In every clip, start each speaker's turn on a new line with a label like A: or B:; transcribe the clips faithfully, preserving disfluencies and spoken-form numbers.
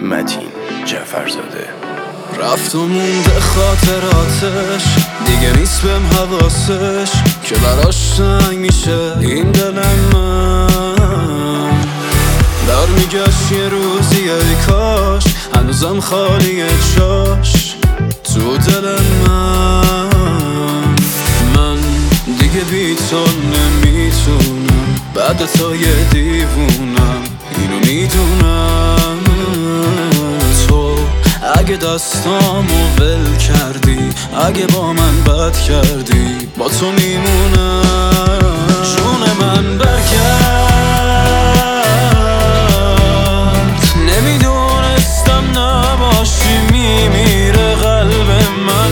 A: متین جعفرزاده.
B: رفت و مونده خاطراتش، دیگه نیست بهم حواسش که براش سنگ میشه این دل من. در میگشت یه روزی ای کاش هنوزم خالی جاش تو دل من. من دیگه بی تو نمیتونم، بعد تا یه دیوونم اینو میدونم. تو اگه دستامو ول کردی، اگه با من بد کردی، با تو میمونم. جون من برگرد، نمیدونستم نباشی میمیره قلب من.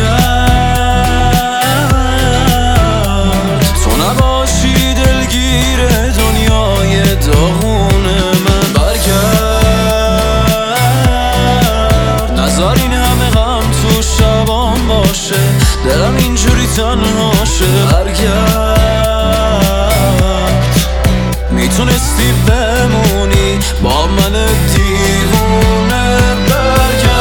B: برگرد، تو نباشی دلگیر دنیای داغون من. برگرد، نذار این همه غم تو شبام باشه، دلم اینجوری تنهاشه. برگرد، میتونستی بمونی با من دیوونه. برگرد،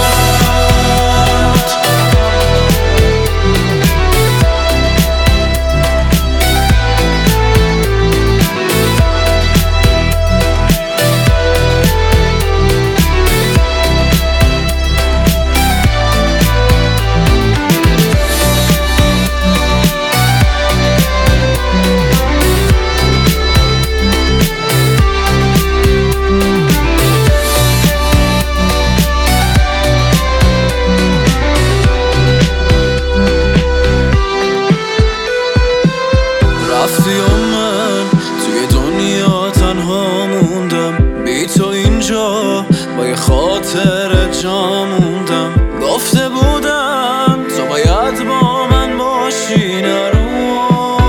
B: رفتی و من توی دنیا تنها موندم، بی تو اینجا با یه خاطر جا موندم. گفته بودم تو باید با من باشی، نرو.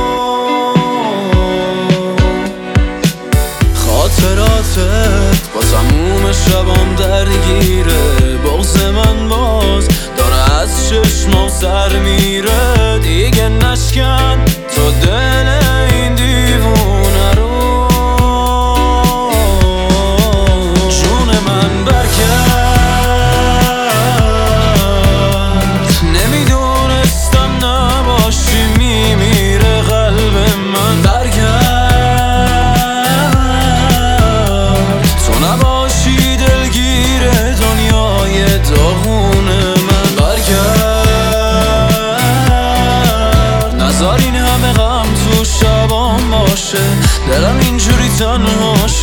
B: خاطراتت با تموم شبام درگیره، بغض من باز داره از چشمام سر میره. دیگه نشکن تو دل این دیوونه رو. جون من برگرد، نمیدونستم نباشی میمیره قلب من. برگرد، تو نباشی دلگیر دنیای داغون من. برگرد، نذار این همه غم تو شبام باشه، دلم اینجوری تنهاشه.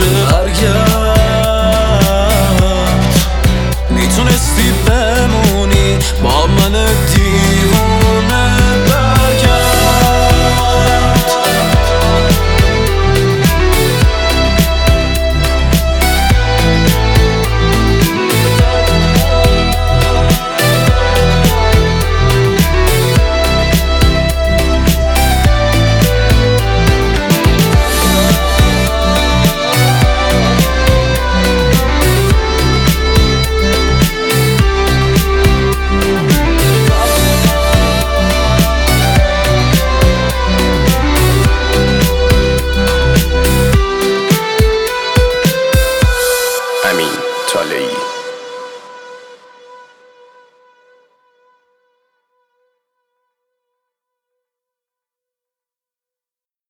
B: برگرد، میتونستی بمونی با من دیوونه. برگرد،
A: امین طالعی.